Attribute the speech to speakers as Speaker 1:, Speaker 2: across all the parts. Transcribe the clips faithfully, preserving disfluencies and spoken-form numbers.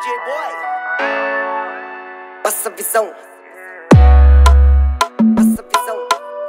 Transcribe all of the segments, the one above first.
Speaker 1: D J Boy, passa a visão, passa a visão.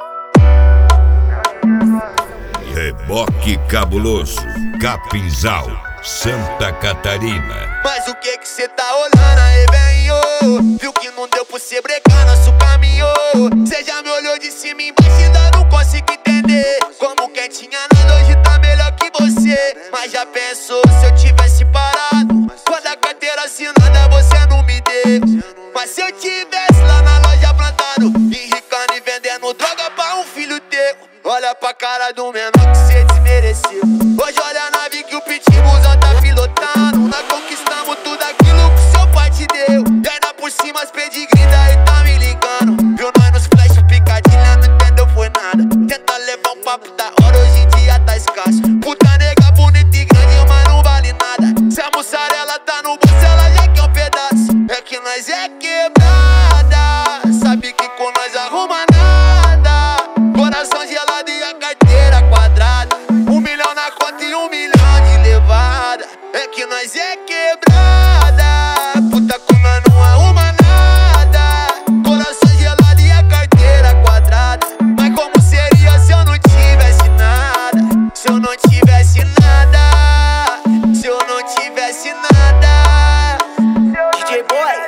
Speaker 2: Reboque Cabuloso, Capinzal, Santa Catarina.
Speaker 3: Mas o que que cê tá olhando aí, velho? Viu que não deu pra cê brecar nosso caminho? Cê já me olhou de cima e embaixo e ainda não consigo entender como quem tinha nada hoje tá melhor que você. Mas já pensou se eu tivesse parado quando a carteira assinada você não me deu? Mas se eu tivesse lá na loja plantado, enricando e vendendo droga pra um filho teu, olha pra cara do menor que cê desmereceu. Hoje olha a nave que o pitbullzão tá pilotando. Nós conquistamos tudo aquilo que seu pai te deu. E ainda por cima as pedigree daí tá me ligando. Viu nós nos flash picadilha, não entendeu foi nada. Tenta levar um papo da hora, hoje em dia tá escasso. Puta nega bonita e grande, mas não vale nada. Se a mussarela tá no bolso, ela já quer um pedaço. É que nós é quebrada, sabe que com nós arruma nada. Coração gelado e a carteira quadrada. Um milhão na conta e um milhão de levada. É que nós é quebrada, puta como nós não arruma nada. Coração gelado e a carteira quadrada. Mas como seria se eu não tivesse nada? Se eu não tivesse nada, se eu não tivesse nada.
Speaker 1: D J Boy,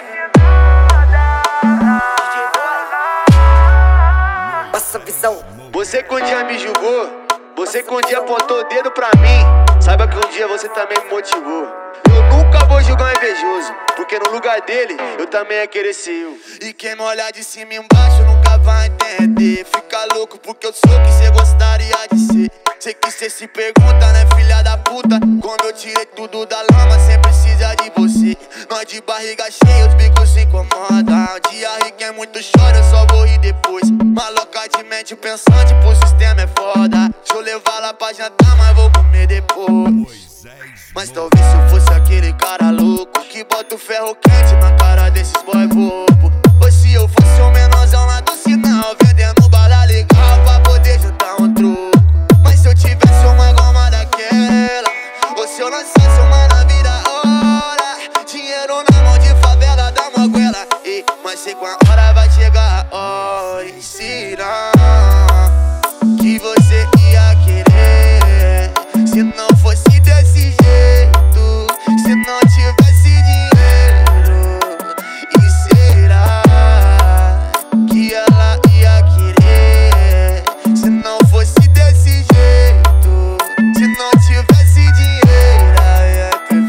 Speaker 1: D J Boy, passa a visão.
Speaker 3: Você que um dia me julgou, você que um dia apontou o dedo pra mim, saiba que um dia você também me motivou. Eu nunca vou julgar um invejoso, porque no lugar dele eu também ia querer ser eu. E quem me olhar de cima e embaixo nunca vai entender. Fica louco porque eu sou quem cê gostaria de ser. Sei que cê se pergunta, né, filha da puta? Quando eu tirei tudo da lama, cê precisa de você. Nós de barriga cheia, os bicos se incomodam. Um dia ri quem muito chora, eu só vou rir depois. Maloca de mente pensante, pro sistema é foda. Deixa eu levar lá pra jantar, mas vou comer depois. Mas talvez se eu fosse aquele cara louco que bota o ferro quente na cara desses boy bobo. Ou se eu fosse o menorzão lá do sinal, vendendo bala legal pra poder juntar um troco. Mas se eu tivesse uma goma daquela, ou se eu lançasse uma nave da hora, dinheiro na mão de favela da moguela. E, mas sei com a hora vai chegar a hora. E será que você ia querer se não fosse desse jeito? Se não tivesse dinheiro? E será que ela ia querer se não fosse desse jeito? Se não tivesse dinheiro, ela ia ter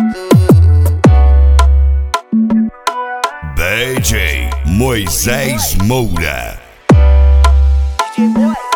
Speaker 3: feito.
Speaker 2: D J Moisés Moura.
Speaker 1: D J Boy.